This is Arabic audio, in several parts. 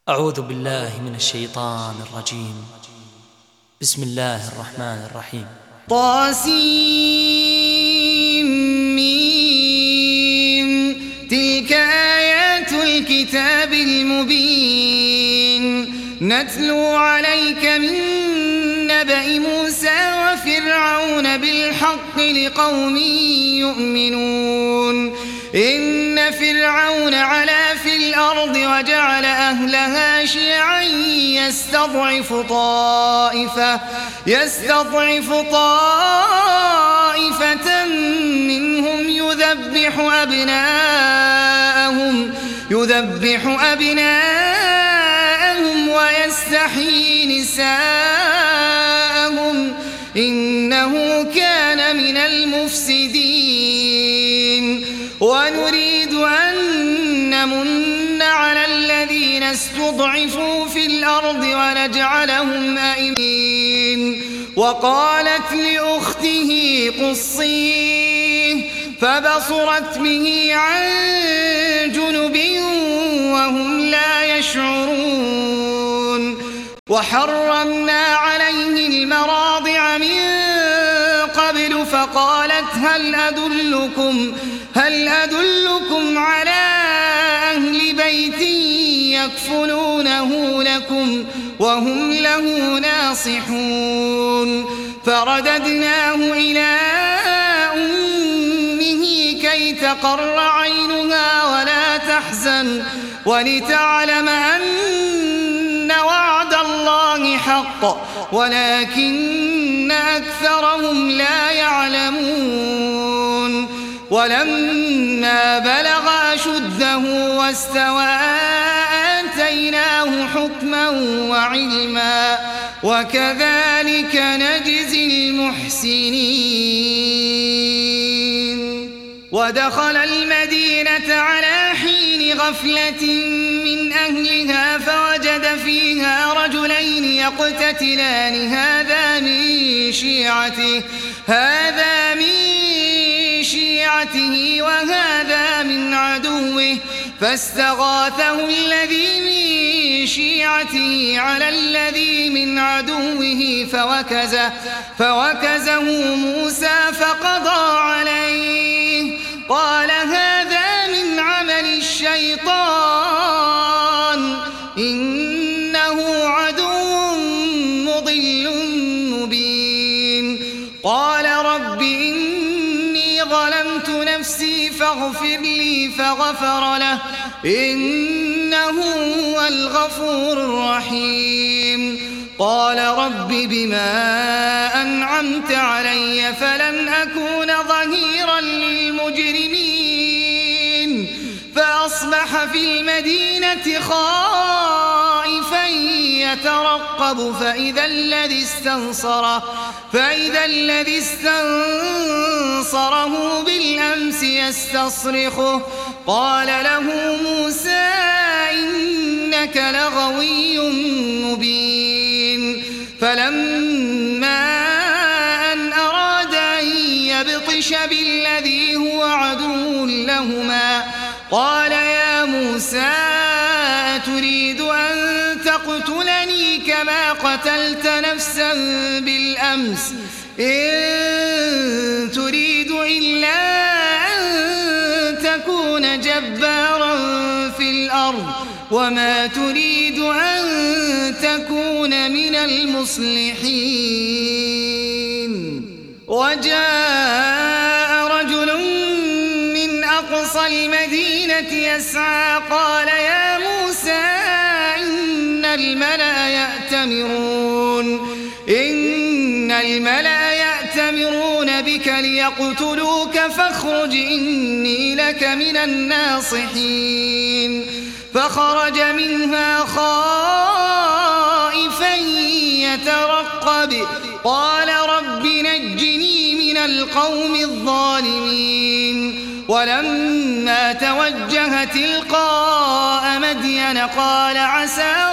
أعوذ بالله من الشيطان الرجيم. بسم الله الرحمن الرحيم. طاسيم تلك آيات الكتاب المبين نتلو عليك من نبأ موسى وفرعون بالحق لقوم يؤمنون إن فرعون علا في الأرض وجعل أهلها شيعا يستضعف طائفة منهم يذبح أبناءهم ويستحيي نساءهم إنه كان من المفسدين ونريد أن نمن على الذين استضعفوا في الأرض ونجعلهم أئمين وقالت لأخته قصيه فبصرت به عن جنب وهم لا يشعرون وحرمنا عليه المراضع من قبل فقالت هل أدلكم على أهل بيت يكفلونه لكم وهم له ناصحون فرددناه إلى أمه كي تقر عينها ولا تحزن ولتعلم أن وعد الله حق ولكن أكثرهم لا يعلمون ولما بلغ أشده واستوى آتيناه حكما وعلما وكذلك نجزي المحسنين ودخل المدينة على حين غفلة من أهلها فوجد فيها رجلين يقتتلان هذا من شيعته وهذا من عدوه فاستغاثه الذي من شيعته على الذي من عدوه فوكزه موسى فقضى عليه قال هذا من عمل الشيطان إنه عدو مضل مبين قال رب إني ظلمت نفسي فاغفر لي فغفر له إنه هو الغفور الرحيم قال رب بما أنعمت علي فلن أكون ظهيرا للمجرمين فأصبح في المدينة خائفا يترقب فإذا الذي استنصره بالأمس يستصرخه قال له موسى إنك لغوي مبين فلما أن أراد أن يبطش بالذي هو عدو لهما قال يا موسى أتريد أن تقتلني كما قتلت نفسا بالأمس إن تريد إلا أن تكون جبارا في الأرض وما تريد أن تكون من المصلحين وجاء رجل من أقصى المدينة يسعى قال يا موسى إن الملأ يأتمرون بك ليقتلوك فاخرج إني لك من الناصحين فخرج منها خائفا يترقب قال رب نجني من القوم الظالمين ولما توجه تلقاء مدين قال عسى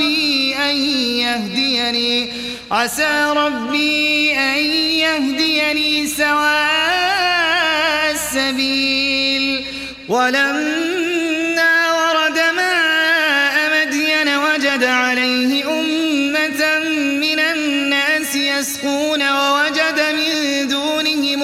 ربي أن يهديني سواء السبيل ولما ورد ماء مدين فوجد عليه أمة من الناس يسقون ووجد من دونهم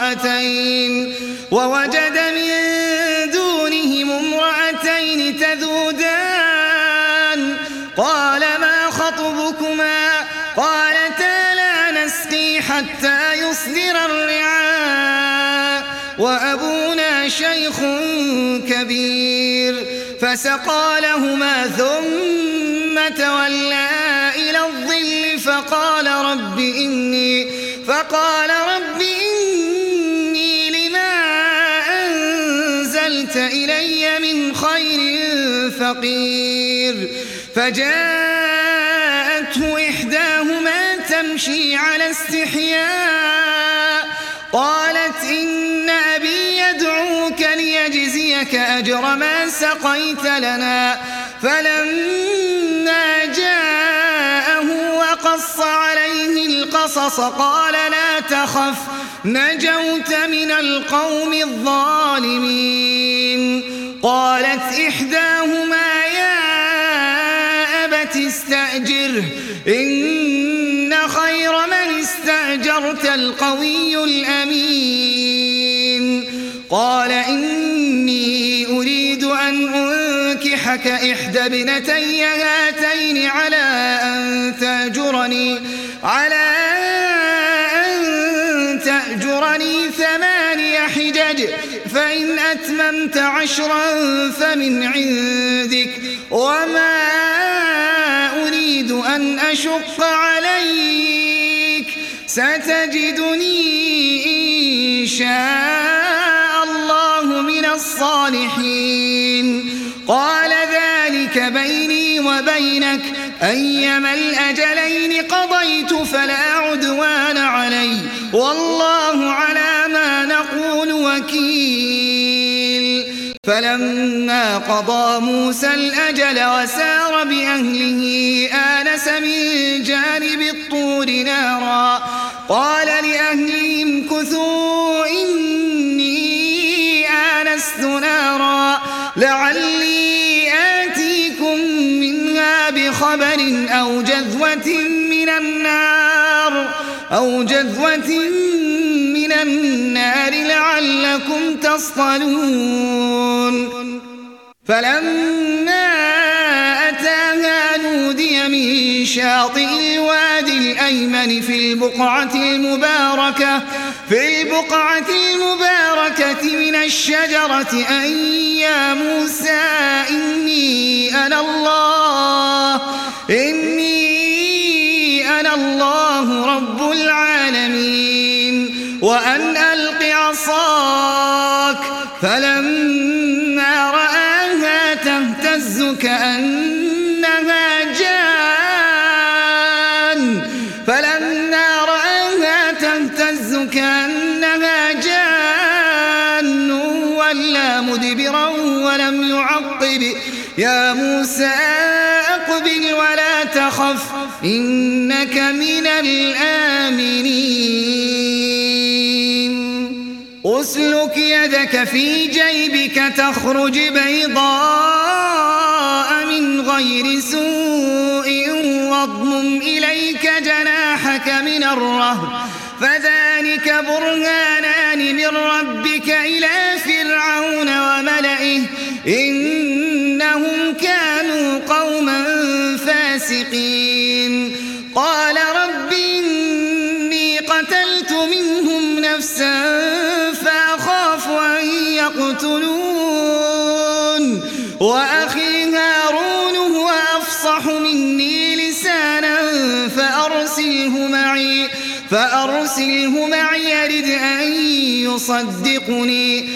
امرأتين تذودان قال ما خطبكما قالتا لا نسقي حتى يصدر الرعاء وأبونا شيخ كبير فسقى لهما ثم تولى إلى الظل فقال رب إني لما أنزلت إلي من خير فقير فجاءته إحداهما تمشي على استحياء قالت إن أبي يدعوك ليجزيك أجر ما سقيت لنا فلما جاءه وقص عليه القصص قال لا تخف نجوت من القوم الظالمين قالت إحداهما يا أبت استأجره إن خير من استأجرت القوي الأمين قال إني أريد أن أنكحك إحدى ابنتي هاتين على أن تأجرني 8 حجج فإن أتممت 10 فمن عندك وما أريد أن أشق عليك ستجدني إن شاء الله من الصالحين قال ذلك بيني وبينك أيما الأجلين قضيت فلا عدوان علي والله على ما نقول وكيل فلما قضى موسى الأجل وسار بأهله آنس من جانب الطور نارا قال لأهلهم كثوا إني آنست نارا لعلي آتيكم منها بخبر أو جذوة من النار لعلكم تصطلون فلما أتاها نودي من شاطئ الوادي الأيمن في البقعة المباركة من الشجرة أن يا موسى إني أنا الله رب العالمين وأن ألق عصاك فلما رآها تهتز كأنها جان ولا مدبرا ولم يعقب يا موسى أقبل ولا تخف إنك من الآمنين أسلك يدك في جيبك تخرج بيضاء من غير سوء واضمم إليك جناحك من الرهب فذلك برهانان من ربك إلى فرعون وملئه إنهم كانوا قوما فاسقين قال رب إني قتلت منهم نفسا فأخاف أن يقتلون وأخي هارون هو أفصح مني لسانا فأرسله معي يرد أن يصدقني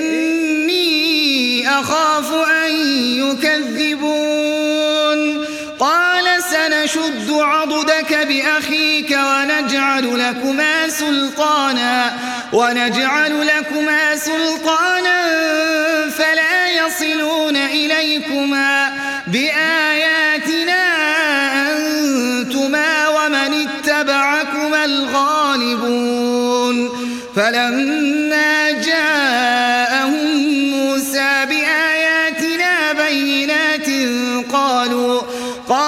إني أخاف أن يكذبون قال سنشد عضدك بأخيك ونجعل لكما سلطانا فلا يصلون إليكما بآياتنا أنتما ومن اتبعكما الغالبون فلما جاءهم موسى بآياتنا بينات قالوا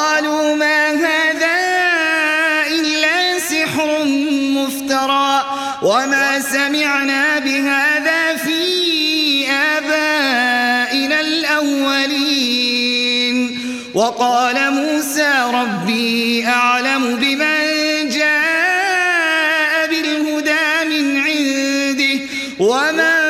وقال موسى ربي أعلم بمن جاء بالهدى من عنده ومن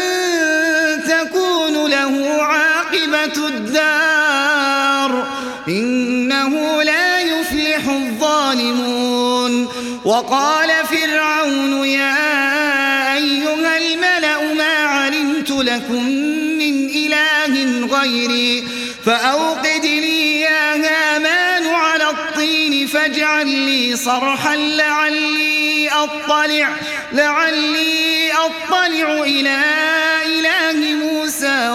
تكون له عاقبة الدار إنه لا يفلح الظالمون. وقال فرعون يا أيها الملأ ما علمت لكم من إله غيري فأوقد لي يا هامان على الطين فاجعل لي صرحا لعلي أطلع إلى إله موسى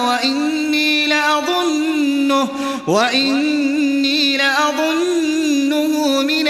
وإني لأظنه من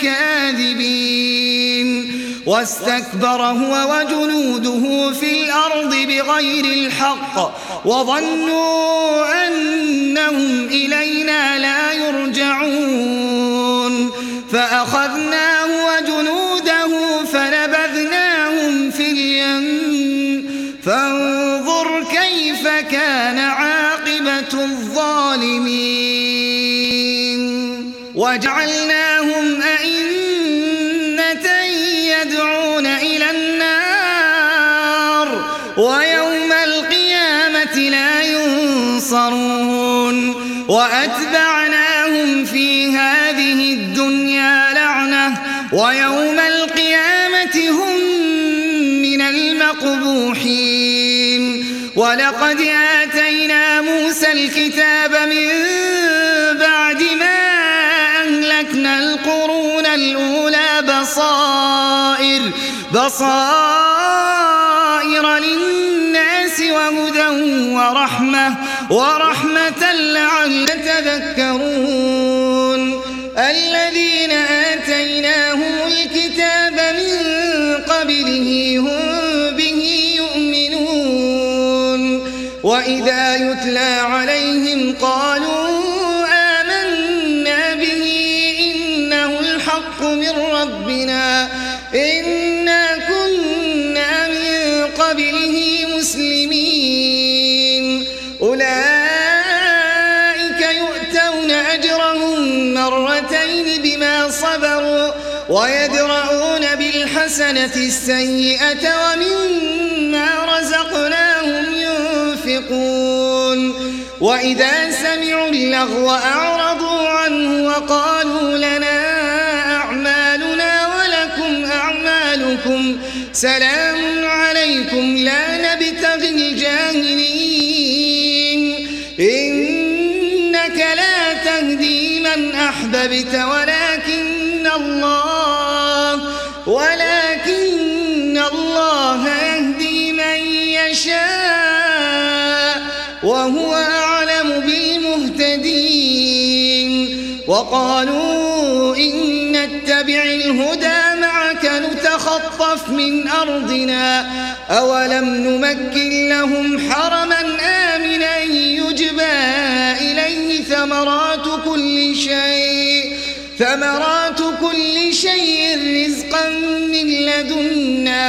الكاذبين. واستكبر هو وجنوده في الأرض بغير الحق وظنوا أنهم إلينا لا يرجعون فأخذناه وجنوده فنبذناهم في اليم فانظر كيف كان عاقبة الظالمين. وجعلناهم أئمة يدعون إلى النار ويوم القيامة لا ينصرون. وأتبعناهم في هذه الدنيا لعنة ويوم القيامة هم من المقبوحين. ولقد آتينا موسى الكتاب من بعد ما أهلكنا القرون الأولى بصائر للناس وهدى ورحمة لعلهم يتذكرون. الذين آتيناهم الكتاب من قبله هم به يؤمنون وإذا يتلى عليهم قالوا آمنا به إنه الحق من ربنا إنا كنا من قبله مسلمين. أولئك يؤتون أجرهم مرتين بما صبروا ويدرؤون بالحسنة السيئة ومما رزقناهم ينفقون. وإذا سمعوا اللغو أعرضوا عنه وقالوا لنا أعمالنا ولكم أعمالكم سلام عليكم لا نبتغي الجاهلين إنك لا تهدي من أحببت ولكن الله يهدي من يشاء وهو أعلم بالمهتدين. وقالوا إن نتبع الهدى معك نتخطف من أرضنا أولم نمكن لهم حرما آمنا يجبى إليه ثمرات كل شيء رزقا من لدنا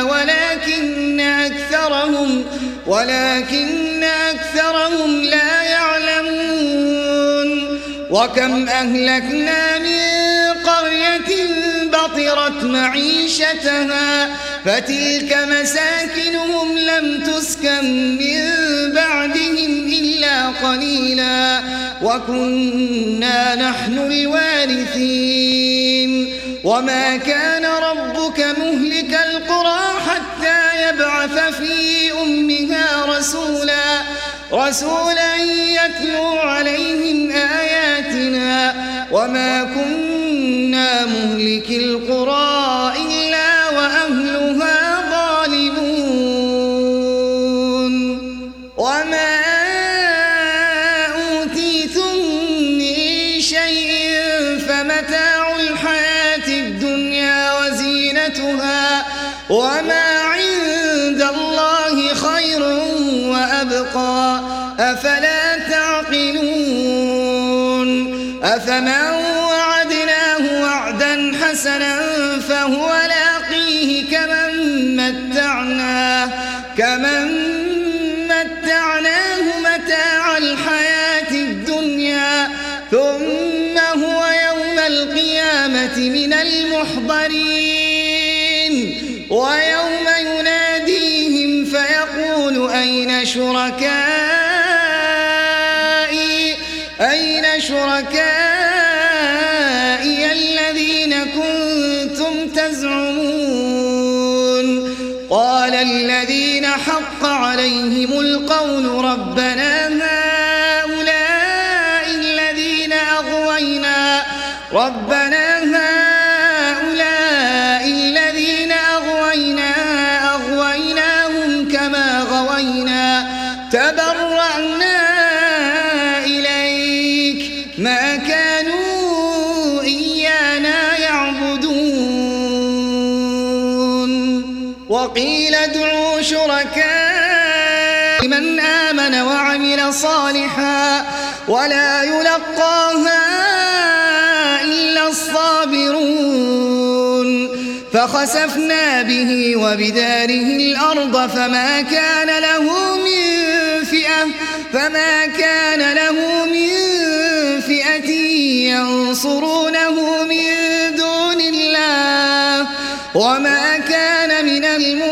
ولكن أكثرهم لا يعلمون. وكم أهلكنا من قرية بطرت معيشتها فتلك مساكنهم لم تسكن من بعدهم إلا قليلا وكنا نحن الوارثين. وما كان ربك مهلك القرى حتى يبعث في أمها رسولا يتلو عليهم آياتنا وما كنا مهلك القرى إلا وأهلها ظالمون. وما أوتيتم من شيء فمتاع الحياة الدنيا وزينتها وما عند الله خير وأبقى أفلا تعقلون. أفمن وعدناه وعدا حسنا فهو لاقيه كمن متعناه متاع الحياة الدنيا ثم القيامة من المحضرين ويوم يناديهم فيقول أين شركائي الذين كنتم تزعمون قال الذين حق عليهم القول ربنا هؤلاء الذين أغويناهم كما غوينا تبرأنا إليك ما كانوا إيانا يعبدون وقيل ادعوا شركاء من آمن وعمل صالحا ولا يلقاها إلا الصابرون فخسفنا به وبداره الأرض فما كان له من فئة ينصرونه من دون الله وما كان من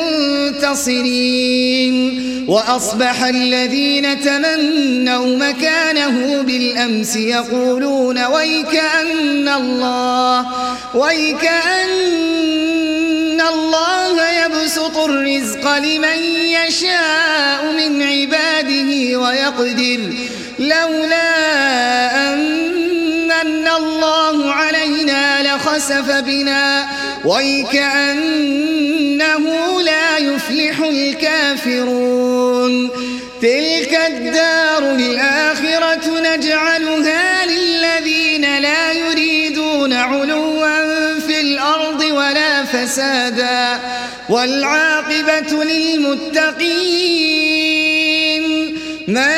المنتصرين وأصبح الذين تمنوا مكانه بالأمس يقولون ويكأن الله يبسط الرزق لمن يشاء من عباده ويقدر لولا أن الله علينا لخسف بنا ويكأنه لا يفلح الكافرون تلك الدار الآخرة نجعلها للذين لا يريدون علوا في الأرض ولا فسادا والعاقبة للمتقين من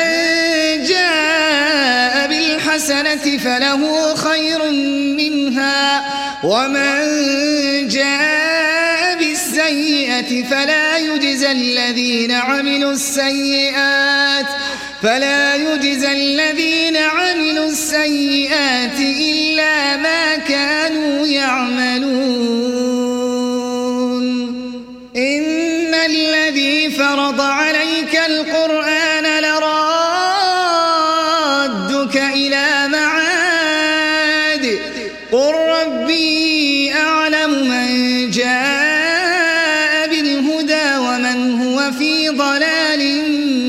جاء بالحسنة فله خير منها ومن جاء بالسيئة فلا يجزى الذين عملوا السيئات إلا ما كانوا يعملون إن الذي فرض عليك القرآن لرادك إلى معاد قل ربي أعلم من جاء بالهدى ومن هو في ضلال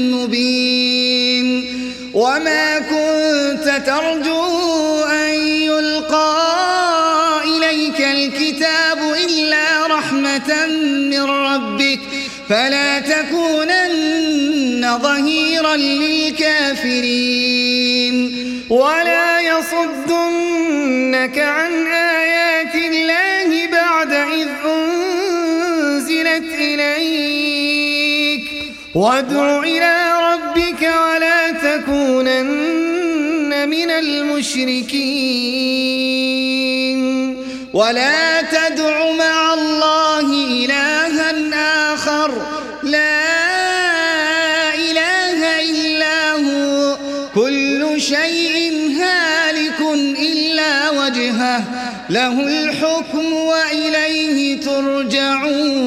مبين وما كنت ترجو أن يلقى إليك الكتاب إلا رحمة من ربك فلا تكونن ظهيرا للكافرين ولا يصدنك عن آيات الله بعد إذ أنزلت إليك وادع إلى ربك ولا تكونن من المشركين ولا تدع مع الله إلها آخر لا إله إلا هو كل شيء هالك إلا وجهه له الحكم وإليه ترجعون